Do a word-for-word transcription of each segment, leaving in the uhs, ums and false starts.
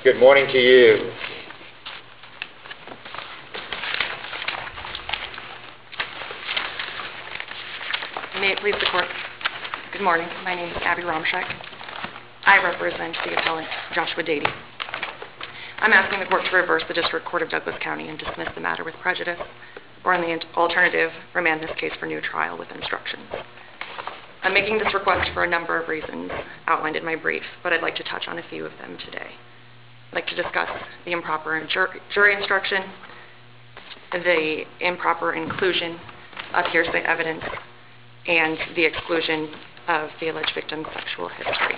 Good morning to you. May it please the Court. Good morning. My name is Abby Romshek. I represent the appellant Joshua Dady. I'm asking the Court to reverse the District Court of Douglas County and dismiss the matter with prejudice, or in the alternative, remand this case for new trial with instructions. I'm making this request for a number of reasons outlined in my brief, but I'd like to touch on a few of them today. I'd like to discuss the improper jury instruction, the improper inclusion of hearsay evidence, and the exclusion of the alleged victim's sexual history.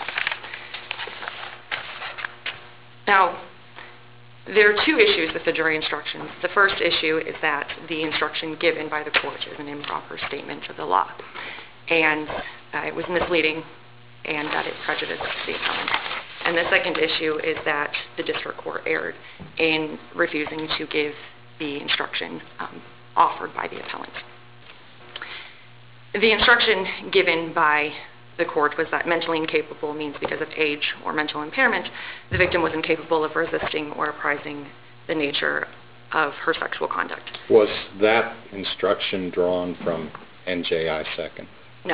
Now, there are two issues with the jury instructions. The first issue is that the instruction given by the court is an improper statement of the law, and uh, it was misleading, and that it prejudiced the appellant. And the second issue is that the district court erred in refusing to give the instruction um, offered by the appellant. The instruction given by the court was that mentally incapable means because of age or mental impairment, the victim was incapable of resisting or apprising the nature of her sexual conduct. Was that instruction drawn from N J I second? No.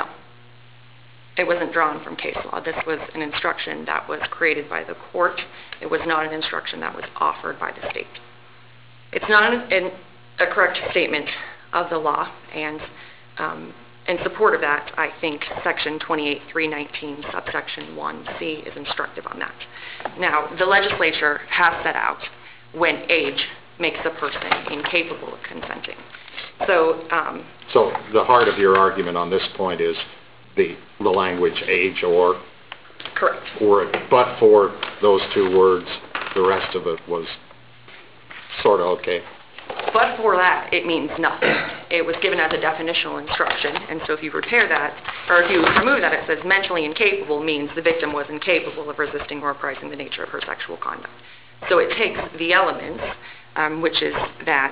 It wasn't drawn from case law. This was an instruction that was created by the court. It was not an instruction that was offered by the state. It's not an, an, a correct statement of the law, and um, in support of that, I think Section twenty-eight three nineteen, subsection one C is instructive on that. Now, the legislature has set out when age makes a person incapable of consenting. So, um, so the heart of your argument on this point is the the language age or? Correct. Or, but for those two words, the rest of it was sort of okay. But for that, it means nothing. It was given as a definitional instruction, and so if you repair that, or if you remove that, it says mentally incapable means the victim was incapable of resisting or apprising the nature of her sexual conduct. So it takes the elements, um, which is that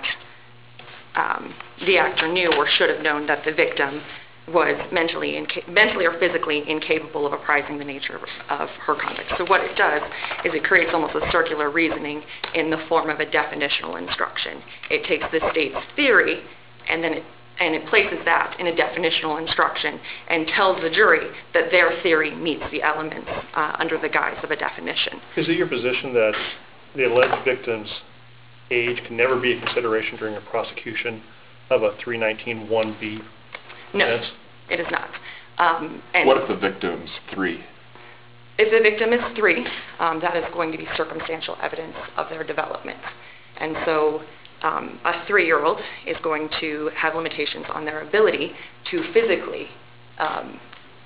um, the actor knew or should have known that the victim was mentally, inca- mentally or physically incapable of apprising the nature of her conduct. So what it does is it creates almost a circular reasoning in the form of a definitional instruction. It takes the state's theory and then it, and it places that in a definitional instruction and tells the jury that their theory meets the elements uh, under the guise of a definition. Is it your position that the alleged victim's age can never be a consideration during a prosecution of a three nineteen one B? No, offense? It is not. Um, and what if the victim's three? If the victim is three, um, that is going to be circumstantial evidence of their development. And so um, a three-year-old is going to have limitations on their ability to physically um,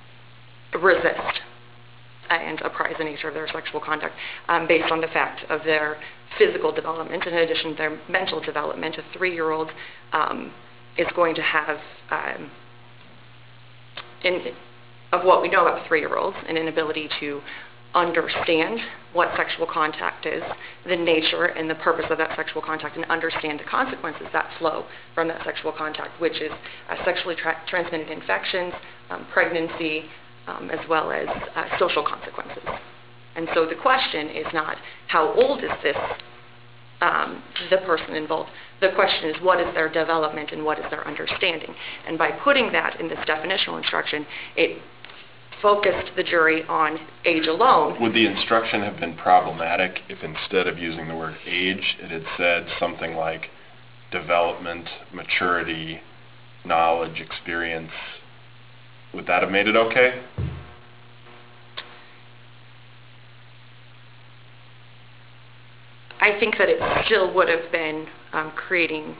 resist and apprise the nature of their sexual conduct um, based on the fact of their physical development. In addition to their mental development, a three-year-old um, is going to have um, In, of what we know about three-year-olds, an inability to understand what sexual contact is, the nature and the purpose of that sexual contact, and understand the consequences that flow from that sexual contact, which is uh, sexually tra- transmitted infections, um, pregnancy, um, as well as uh, social consequences. And so the question is not how old is this um, the person involved. The question is, what is their development and what is their understanding? And by putting that in this definitional instruction, it focused the jury on age alone. Would the instruction have been problematic if instead of using the word age, it had said something like development, maturity, knowledge, experience? Would that have made it okay? I think that it still would have been um, creating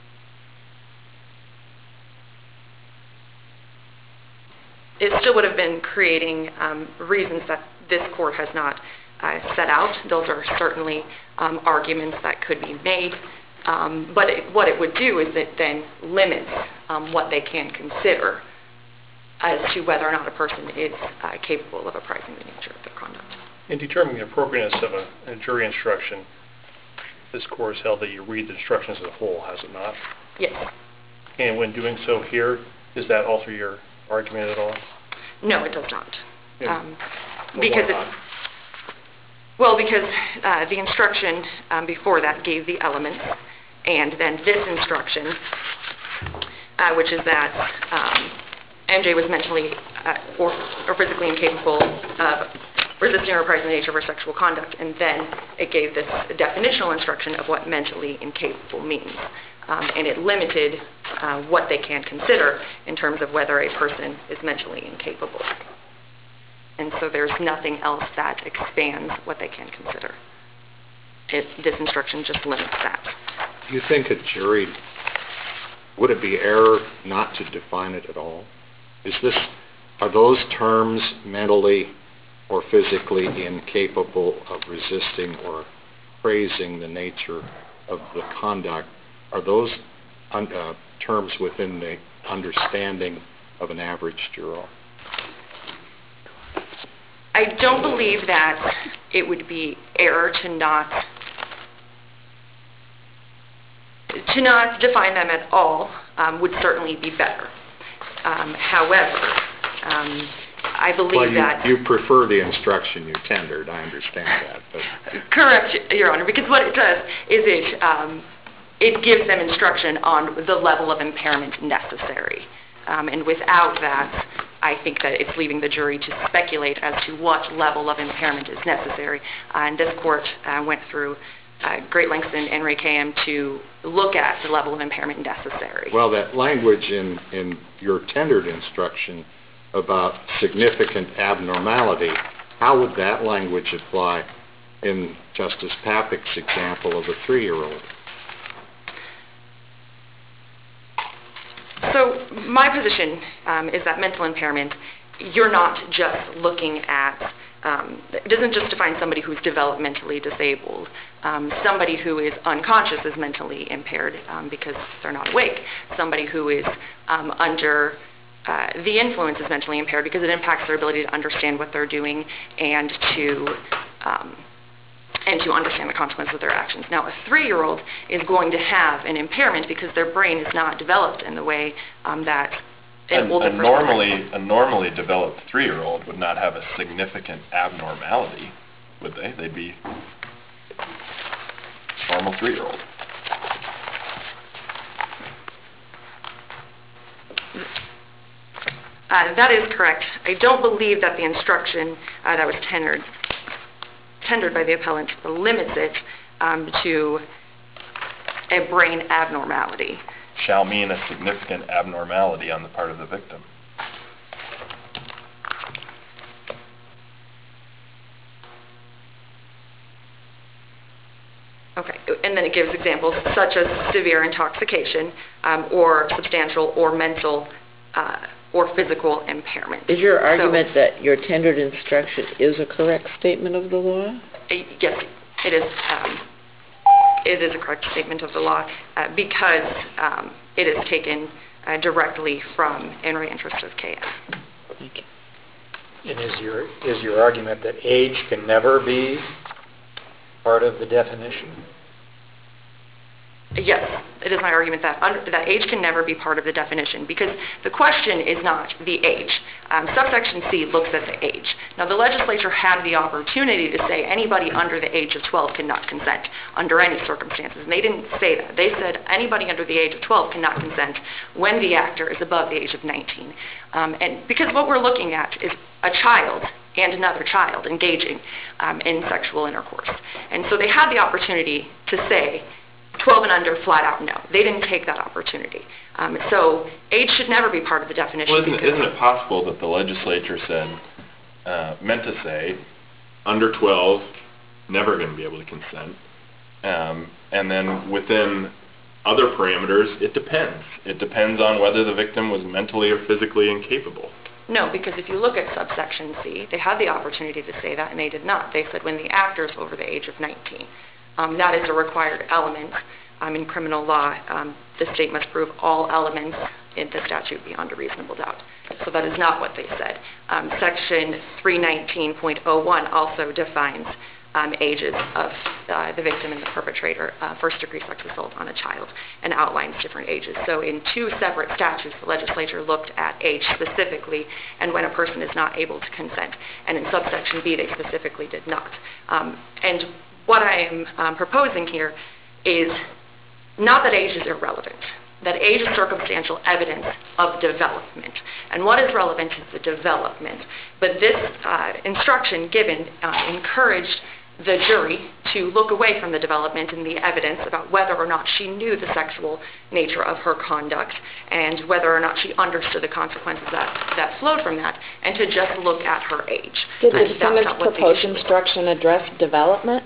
it still would have been creating um, reasons that this court has not uh, set out. Those are certainly um, arguments that could be made, um, but it, what it would do is it then limits um, what they can consider as to whether or not a person is uh, capable of apprising the nature of their conduct. In determining the appropriateness of a, a jury instruction, this court has held that you read the instructions as a whole, has it not? Yes. And when doing so here, does that alter your argument at all? No, it does not. Yeah. Um, because it, Well, because uh, the instruction um, before that gave the elements, and then this instruction, uh, which is that um, M J was mentally uh, or, or physically incapable of resisting or reprising the nature of her sexual conduct, and then it gave this definitional instruction of what mentally incapable means. Um, and it limited uh, what they can consider in terms of whether a person is mentally incapable. And so there's nothing else that expands what they can consider. It, this instruction just limits that. Do you think a jury, would it be error not to define it at all? Is this, are those terms mentally or physically incapable of resisting or praising the nature of the conduct, are those uh, terms within the understanding of an average juror? I don't believe that it would be error to not to not define them at all. Um, would certainly be better. Um, however, um, I believe well, you, that you prefer the instruction you tendered. I understand that. But. Correct, Your Honor, because what it does is it um, it gives them instruction on the level of impairment necessary, um, and without that, I think that it's leaving the jury to speculate as to what level of impairment is necessary. Uh, and this court uh, went through uh, great lengths in N R A K M to look at the level of impairment necessary. Well, that language in, in your tendered instruction about significant abnormality, how would that language apply in Justice Papik's example of a three-year-old? So my position um, is that mental impairment, you're not just looking at, um, it doesn't just define somebody who's developmentally disabled. Um, somebody who is unconscious is mentally impaired um, because they're not awake. Somebody who is um, under uh, the influence is mentally impaired because it impacts their ability to understand what they're doing and to um, and to understand the consequences of their actions. Now, a three-year-old is going to have an impairment because their brain is not developed in the way um, that an a, older a person normally has. a normally developed three-year-old would not have a significant abnormality, would they? They'd be a normal three-year-old. Uh, that is correct. I don't believe that the instruction uh, that was tendered tendered by the appellant limits it um, to a brain abnormality. Shall mean a significant abnormality on the part of the victim. Okay, and then it gives examples such as severe intoxication um, or substantial or mental uh, or physical impairment. Is your argument so, that your tendered instruction is a correct statement of the law? Uh, yes, it is. Um, it is a correct statement of the law uh, because um, it is taken uh, directly from In Re Interest of K F. Thank you. And is your is your argument that age can never be part of the definition? Yes, it is my argument that, under, that age can never be part of the definition because the question is not the age. Um, subsection C looks at the age. Now, the legislature had the opportunity to say anybody under the age of twelve cannot consent under any circumstances, and they didn't say that. They said anybody under the age of twelve cannot consent when the actor is above the age of nineteen. Um, and because what we're looking at is a child and another child engaging um, in sexual intercourse. And so they had the opportunity to say twelve and under, flat out no. They didn't take that opportunity. Um, so age should never be part of the definition. Well, isn't, it, isn't it possible that the legislature said, uh, meant to say, under twelve, never going to be able to consent, um, and then within other parameters, it depends. It depends on whether the victim was mentally or physically incapable. No, because if you look at subsection C, they had the opportunity to say that, and they did not. They said when the actor is over the age of nineteen. Um, that is a required element um, in criminal law. Um, the state must prove all elements in the statute beyond a reasonable doubt. So that is not what they said. Um, section three nineteen point oh one also defines um, ages of uh, the victim and the perpetrator, uh, first-degree sex assault on a child, and outlines different ages. So in two separate statutes, the legislature looked at age specifically and when a person is not able to consent. And in subsection B, they specifically did not. Um, and what I am um, proposing here is not that age is irrelevant, that age is circumstantial evidence of development. And what is relevant is the development. But this uh, instruction given uh, encouraged the jury to look away from the development and the evidence about whether or not she knew the sexual nature of her conduct and whether or not she understood the consequences that, that flowed from that, and to just look at her age. Did the And that's defendant's not what the proposed issue is. instruction address development?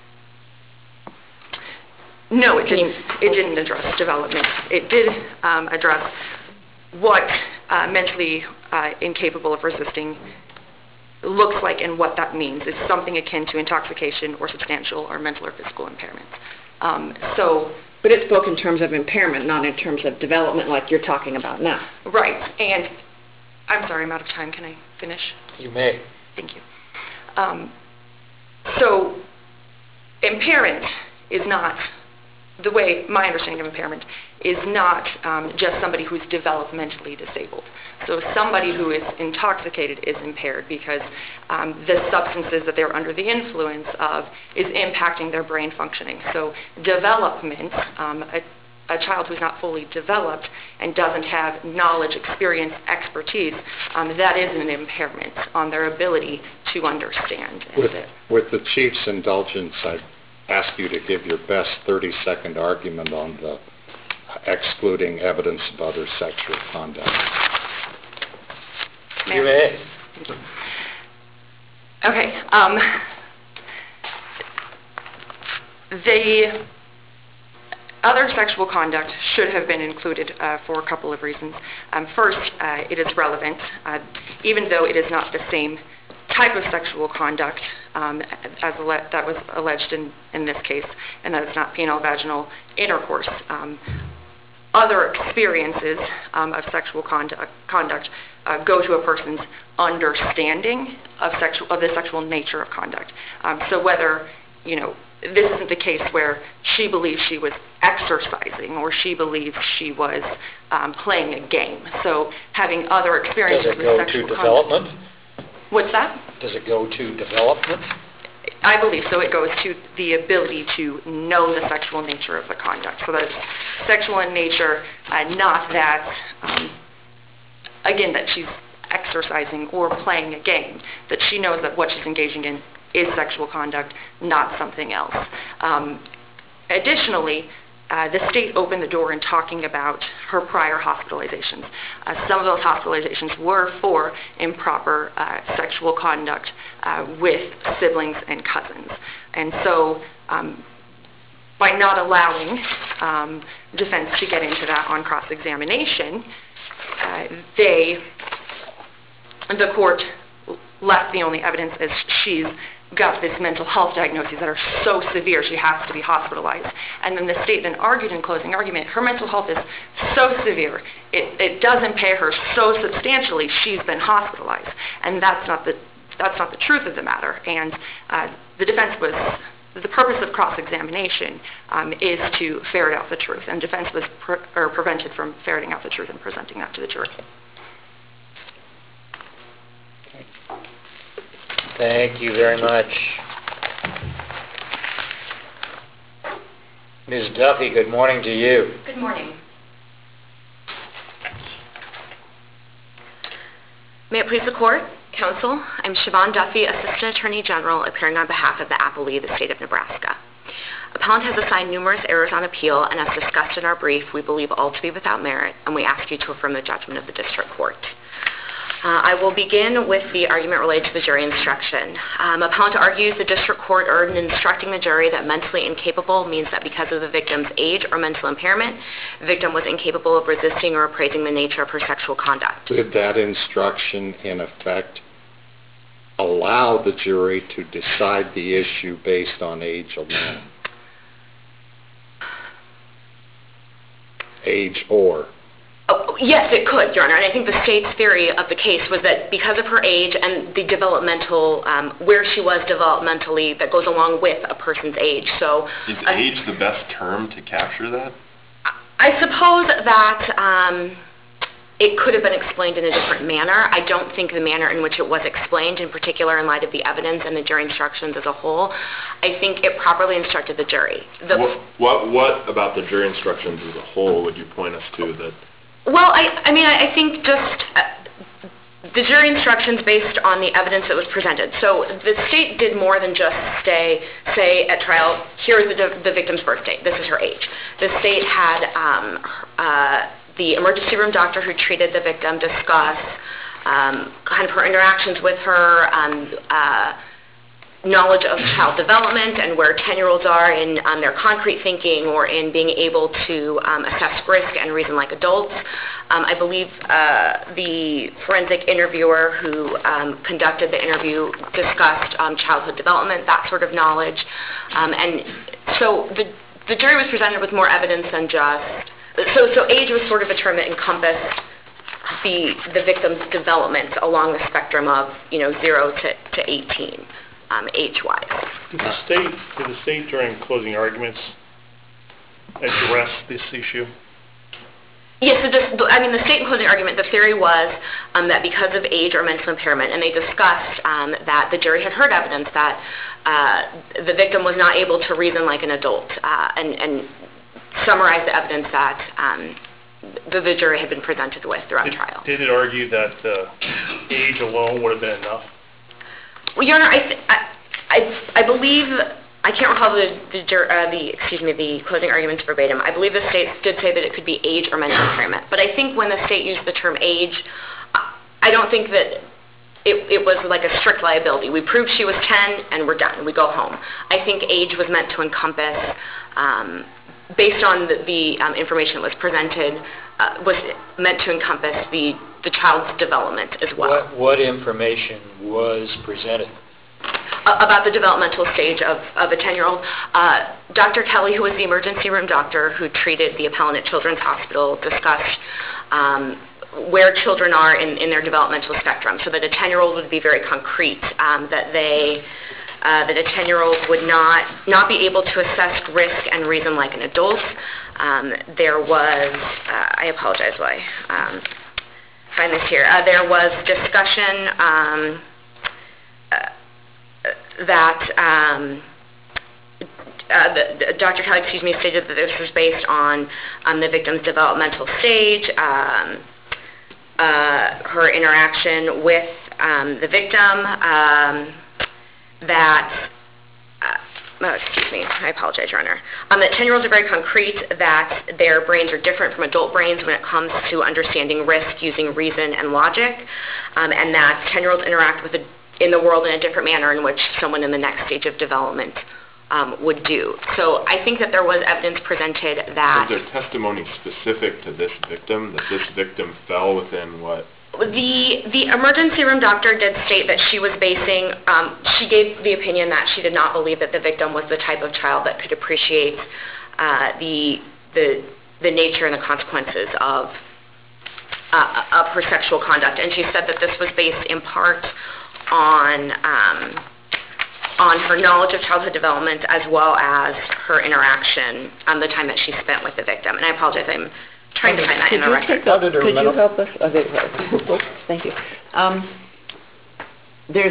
No, it Can you- didn't. It didn't address development. It did um, address what uh, mentally uh, incapable of resisting looks like and what that means. It's something akin to intoxication or substantial or mental or physical impairments. Um, so, But it spoke in terms of impairment, not in terms of development like you're talking about now. right. And I'm sorry, I'm out of time. Can I finish? You may. Thank you. Um, so, impairment is not, the way my understanding of impairment is not um, just somebody who's developmentally disabled. So somebody who is intoxicated is impaired because um, the substances that they're under the influence of is impacting their brain functioning. So development, um, a, a child who's not fully developed and doesn't have knowledge, experience, expertise, um, that is an impairment on their ability to understand. And With, that- with the Chief's indulgence, I ask you to give your best thirty-second argument on the excluding evidence of other sexual conduct. You may. Okay. Um, the other sexual conduct should have been included uh, for a couple of reasons. Um, first, uh, it is relevant, uh, even though it is not the same type of sexual conduct um, as alle- that was alleged in, in this case, and that it's not penile vaginal intercourse. Um, other experiences um, of sexual conduct, conduct uh, go to a person's understanding of sexual of the sexual nature of conduct. Um, so whether, you know, this isn't the case where she believes she was exercising or she believes she was um, playing a game. So having other Does experiences it with go to sexual conduct. development? What's that? Does it go to development? I believe so. It goes to the ability to know the sexual nature of the conduct. So that it's sexual in nature, uh, not that, um, again, that she's exercising or playing a game, that she knows that what she's engaging in is sexual conduct, not something else. Um, additionally, Uh, the state opened the door in talking about her prior hospitalizations. Uh, some of those hospitalizations were for improper uh, sexual conduct uh, with siblings and cousins. And so um, by not allowing um, defense to get into that on cross-examination, uh, they, the court left the only evidence as she's got this mental health diagnoses that are so severe she has to be hospitalized. And then the state then argued in closing argument, her mental health is so severe, it, it does impair her so substantially, she's been hospitalized. And that's not the, that's not the truth of the matter. And uh, the defense was, the purpose of cross-examination um, is to ferret out the truth. And defense was pre- or prevented from ferreting out the truth and presenting that to the jury. Thank you very much. Miz Duffy, good morning to you. Good morning. May it please the court, counsel, I'm Siobhan Duffy, Assistant Attorney General, appearing on behalf of the appellee, the state of Nebraska. Appellant has assigned numerous errors on appeal, and as discussed in our brief, we believe all to be without merit, and we ask you to affirm the judgment of the district court. Uh, I will begin with the argument related to the jury instruction. Um, appellant argues the district court erred in instructing the jury that mentally incapable means that because of the victim's age or mental impairment, the victim was incapable of resisting or appraising the nature of her sexual conduct. Did that instruction, in effect, allow the jury to decide the issue based on age alone? Age or Oh, yes, it could, Your Honor, and I think the state's theory of the case was that because of her age and the developmental, um, where she was developmentally, that goes along with a person's age, so... Is uh, age the best term to capture that? I suppose that um, it could have been explained in a different manner. I don't think the manner in which it was explained, in particular in light of the evidence and the jury instructions as a whole, I think it properly instructed the jury. The What, what, what about the jury instructions as a whole would you point us to that? Well, I, I mean, I, I think just uh, the jury instructions based on the evidence that was presented. So the state did more than just say, say at trial, here's the, the victim's birth date, this is her age. The state had um, uh, the emergency room doctor who treated the victim discuss um, kind of her interactions with her, um, uh, knowledge of child development and where ten-year-olds are in um, their concrete thinking or in being able to um, assess risk and reason like adults. Um, I believe uh, the forensic interviewer who um, conducted the interview discussed um, childhood development, that sort of knowledge. Um, and so the, the jury was presented with more evidence than just, so, so age was sort of a term that encompassed the, the victim's development along the spectrum of, you know, zero to, to eighteen. Um, age-wise. Did the state, did the state during closing arguments address this issue? Yes, so just, I mean, the state in closing argument, the theory was um, that because of age or mental impairment, and they discussed um, that the jury had heard evidence that uh, the victim was not able to reason like an adult, uh, and, and summarize the evidence that um, the, the jury had been presented with throughout Did, trial. did it argue that uh, age alone would have been enough? Well, Your Honor, I, th- I, I, I believe, I can't recall the, the, uh, the, excuse me, the closing arguments verbatim. I believe the state did say that it could be age or mental impairment. But I think when the state used the term age, I don't think that it, it was like a strict liability. We proved she was ten and we're done, we go home. I think age was meant to encompass, um, based on the, the um, information that was presented, uh, was meant to encompass the the child's development as well. What, what information was presented? Uh, about the developmental stage of, of a ten-year-old. Uh, Doctor Kelly, who was the emergency room doctor who treated the appellant at Children's Hospital, discussed um, where children are in, in their developmental spectrum, so that a ten-year-old would be very concrete, um, that they Uh, that a ten-year-old would not, not be able to assess risk and reason like an adult. Um, there was, uh, I apologize while I um, find this here, uh, there was discussion um, uh, that um, uh, the, Doctor Kelly, excuse me, stated that this was based on um, the victim's developmental stage, um, uh, her interaction with um, the victim, um, that, uh, oh, excuse me, I apologize, Your Honor, um, that ten-year-olds are very concrete, that their brains are different from adult brains when it comes to understanding risk using reason and logic, um, and that ten-year-olds interact with the, in the world in a different manner in which someone in the next stage of development um, would do. So I think that there was evidence presented that... Was there testimony specific to this victim, that this victim fell within what? The the emergency room doctor did state that she was basing, um, she gave the opinion that she did not believe that the victim was the type of child that could appreciate uh, the, the, the nature and the consequences of, uh, of her sexual conduct. And she said that this was based in part on, um, on her knowledge of childhood development as well as her interaction on the time that she spent with the victim. And I apologize, I'm trying to find that in the record. Could you help us? Okay, thank you. Um, there's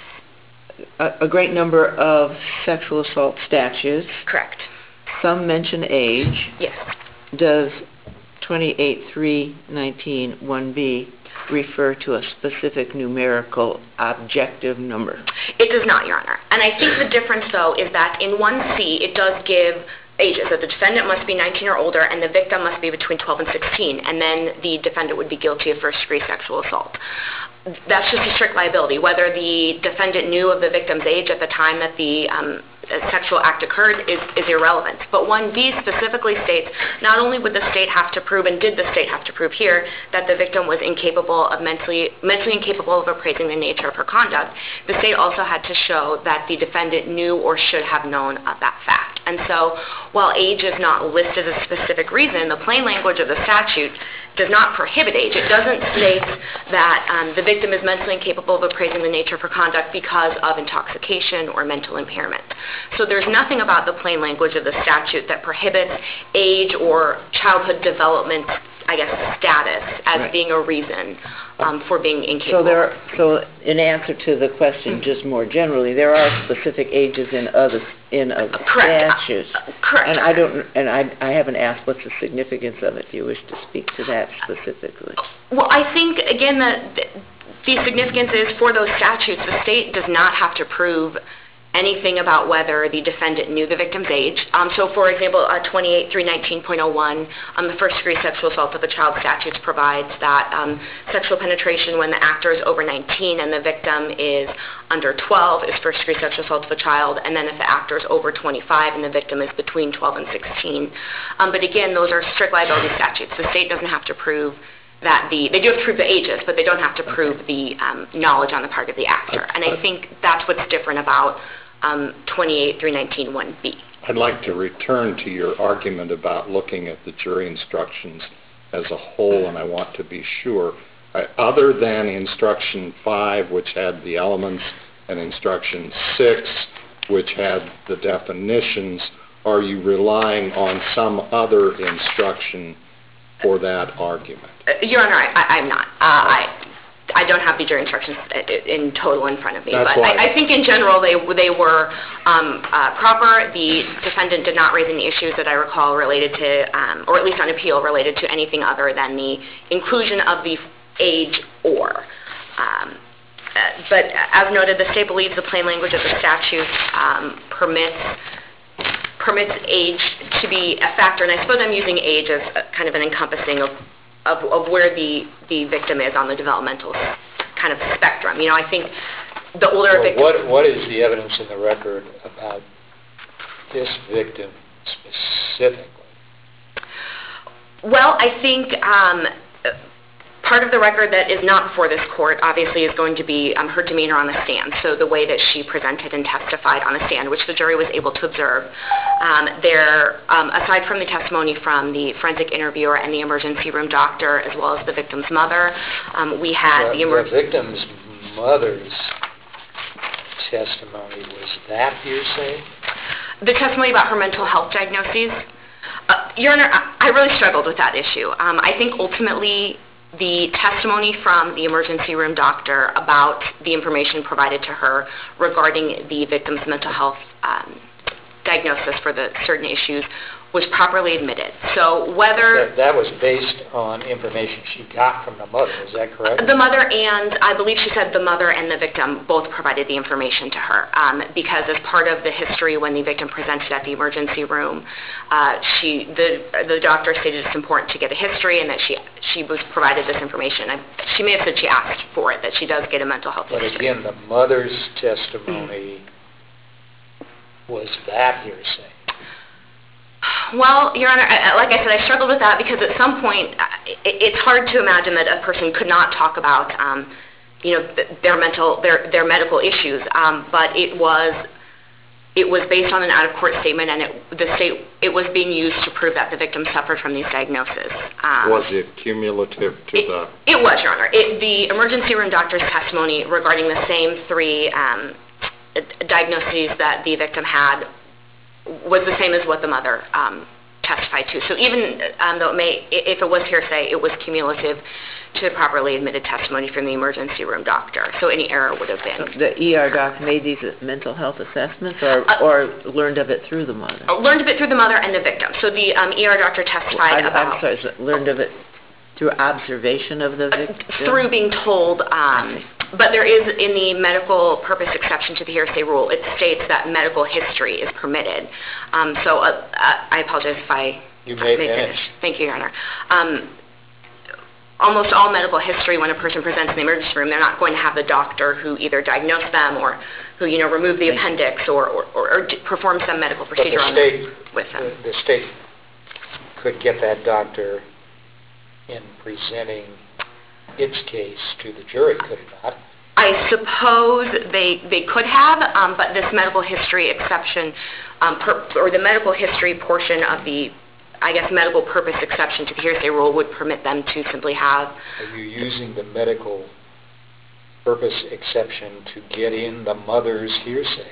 a, a great number of sexual assault statutes. Correct. Some mention age. Yes. Does twenty-eight three nineteen one B refer to a specific numerical objective number? It does not, Your Honor. And I think the difference, though, is that in one C, it does give ages, that the defendant must be nineteen or older and the victim must be between twelve and sixteen, and then the defendant would be guilty of first-degree sexual assault. That's just a strict liability. Whether the defendant knew of the victim's age at the time that the um, sexual act occurred is, is irrelevant. But one B specifically states not only would the state have to prove, and did the state have to prove here, that the victim was incapable of mentally, mentally incapable of appraising the nature of her conduct, the state also had to show that the defendant knew or should have known of that fact. And so while age is not listed as a specific reason, the plain language of the statute does not prohibit age. It doesn't state that um, the victim is mentally incapable of appraising the nature of her conduct because of intoxication or mental impairment. So there's nothing about the plain language of the statute that prohibits age or childhood development, I guess, status as Right. being a reason um, for being incapable. So there, are- so in answer to the question, just more generally, there are specific ages in other, s- in other Correct. statutes. Correct. And I don't, and I, I haven't asked what's the significance of it. Do you wish to speak to that specifically? Well, I think, again, that th- the significance is for those statutes, the state does not have to prove anything about whether the defendant knew the victim's age. Um, so, for example, uh, twenty-eight three nineteen point oh one, um, the first degree sexual assault of a child statutes provides that um, sexual penetration when the actor is over nineteen and the victim is under twelve is first degree sexual assault of a child, and then if the actor is over twenty-five and the victim is between twelve and sixteen. Um, but again, those are strict liability statutes. The state doesn't have to prove that the, they do have to prove the ages, but they don't have to prove the um, knowledge on the part of the actor. And I think that's what's different about um, twenty-eight three nineteen one B. I'd like to return to your argument about looking at the jury instructions as a whole, and I want to be sure. Uh, Other than instruction five, which had the elements, and instruction six, which had the definitions, are you relying on some other instruction for that argument? Uh, Your Honor, I, I, I'm not. Uh, I, I don't have the jury instructions in total in front of me. That's but why. I, I think in general they, they were um, uh, proper. The defendant did not raise any issues that I recall related to, um, or at least on appeal, related to anything other than the inclusion of the age or. Um, uh, but as noted, the state believes the plain language of the statute um, permits permits age to be a factor, and I suppose I'm using age as a, kind of an encompassing of, of, of where the, the victim is on the developmental kind of spectrum. You know, I think the older a Well, victim... what, what is the evidence in the record about this victim specifically? Well, I think um, part of the record that is not before this court, obviously, is going to be um, her demeanor on the stand. So the way that she presented and testified on the stand, which the jury was able to observe. Um, there, um, aside from the testimony from the forensic interviewer and the emergency room doctor, as well as the victim's mother, um, we had The the... the emer- victim's mother's testimony, was that hearsay? The testimony about her mental health diagnoses. Uh, Your Honor, I, I really struggled with that issue. Um, I think ultimately the testimony from the emergency room doctor about the information provided to her regarding the victim's mental health um, diagnosis for the certain issues was properly admitted. So whether... That, that was based on information she got from the mother, is that correct? The mother and, I believe she said the mother and the victim both provided the information to her um, because as part of the history when the victim presented at the emergency room, uh, she, the, the doctor stated it's important to get a history and that she, she was provided this information. I, she may have said she asked for it, that she does get a mental health But history. again, the mother's testimony, was that hearsay? Well, Your Honor, I- like I said, I struggled with that because at some point, uh, it- it's hard to imagine that a person could not talk about, um, you know, th- their mental, their their medical issues. Um, but it was, it was based on an out-of-court statement, and it, the state, it was being used to prove that the victim suffered from these diagnoses. Um, Was it cumulative to it, the... it was, Your Honor. It, the emergency room doctor's testimony regarding the same three um, diagnoses that the victim had was the same as what the mother um, testified to. So even um, though it may, if it was hearsay, it was cumulative to properly admitted testimony from the emergency room doctor. So any error would have been. The E R doc made these mental health assessments or, or learned of it through the mother? Learned of it through the mother and the victim. So the um, E R doctor testified I- about... I'm sorry, so learned of it through observation of the victim? Through being told, um, but there is in the medical purpose exception to the hearsay rule, it states that medical history is permitted. Um, so uh, uh, I apologize if I You may may finish. Thank you, Your Honor. Um, almost all medical history, when a person presents in the emergency room, they're not going to have the doctor who either diagnosed them or who, you know, removed the appendix or, or, or, or d- performed some medical But the procedure on state, them with them. the- the state could get that doctor in presenting its case to the jury, could it not? I suppose they, they could have, um, but this medical history exception, um, per, or the medical history portion of the, I guess, medical purpose exception to the hearsay rule would permit them to simply have. Are you using the medical purpose exception to get in the mother's hearsay?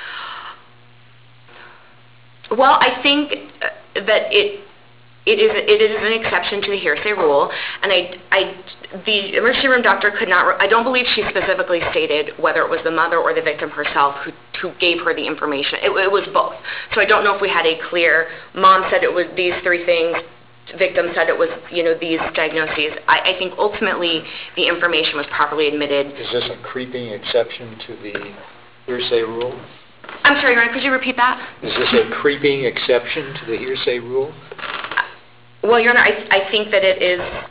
Well, I think that it it is it is an exception to the hearsay rule, and I I the emergency room doctor could not. I don't believe she specifically stated whether it was the mother or the victim herself who who gave her the information. It, it was both. So I don't know if we had a clear. Mom said it was these three things. Victim said it was, you know, these diagnoses. I, I think ultimately the information was properly admitted. Is this a creeping exception to the hearsay rule? I'm sorry, Your Honor, could you repeat that? Is this a creeping exception to the hearsay rule? Well, Your Honor, I, I think that it is,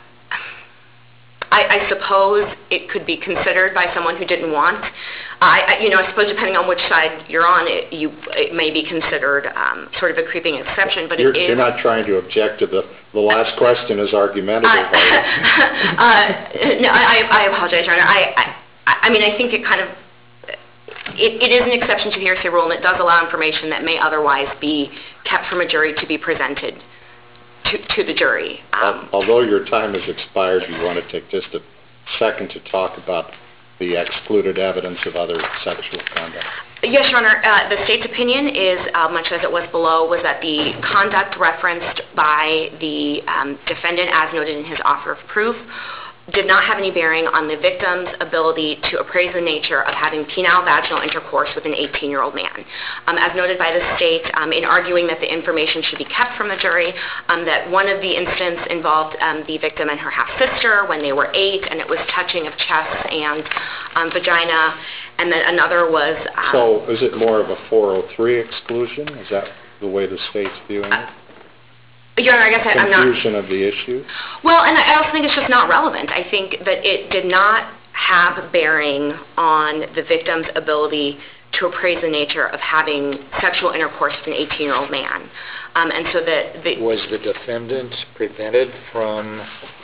I, I suppose it could be considered by someone who didn't want. I, I you know, I suppose depending on which side you're on, it, you, it may be considered um, sort of a creeping exception, but you're, it is. You're not trying to object to the, the last question is argumentative. Uh, uh, no, I, I apologize, Your Honor. I, I, I mean, I think it kind of, It, it is an exception to the hearsay rule, and it does allow information that may otherwise be kept from a jury to be presented to, to the jury. Um, Although your time has expired, do you want to take just a second to talk about the excluded evidence of other sexual conduct? Yes, Your Honor. Uh, the state's opinion is, uh, much as it was below, was that the conduct referenced by the um, defendant, as noted in his offer of proof, did not have any bearing on the victim's ability to appraise the nature of having penile vaginal intercourse with an eighteen-year-old man. Um, as noted by the state, um, in arguing that the information should be kept from the jury, um, that one of the incidents involved um, the victim and her half-sister when they were eight, and it was touching of chests and um, vagina, and then another was... Um, so is it more of a four oh three exclusion? Is that the way the state's viewing it? Uh, Your Honor, I guess I, I'm not... Confusion of the issue? Well, and I also think it's just not relevant. I think that it did not have bearing on the victim's ability to appraise the nature of having sexual intercourse with an eighteen-year-old man. Um, and so that... The, Was the defendant prevented from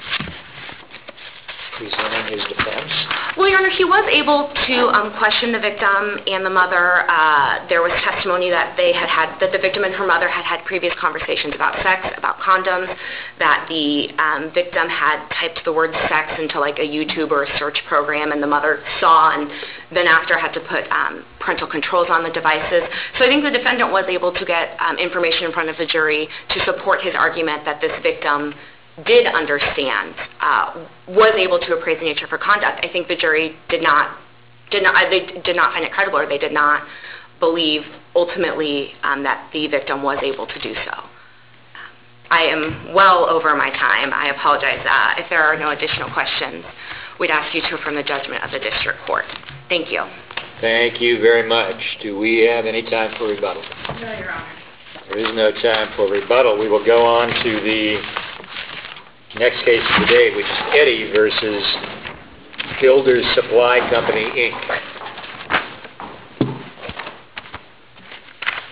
presenting his defense? Well, Your Honor, he was able to um, question the victim and the mother. Uh, there was testimony that they had had, that the victim and her mother had had previous conversations about sex, about condoms, that the um, victim had typed the word sex into like a YouTube or a search program, and the mother saw and then after had to put um, parental controls on the devices. So I think the defendant was able to get um, information in front of the jury to support his argument that this victim did understand, uh, was able to appraise the nature of her conduct. I think the jury did not, did not, they did not find it credible, or they did not believe ultimately um, that the victim was able to do so. I am well over my time. I apologize. Uh, if there are no additional questions, we'd ask you to affirm the judgment of the district court. Thank you. Thank you very much. Do we have any time for rebuttal? No, Your Honor. There is no time for rebuttal. We will go on to the next case of the day, which is Eddie versus Builders Supply Company, Incorporated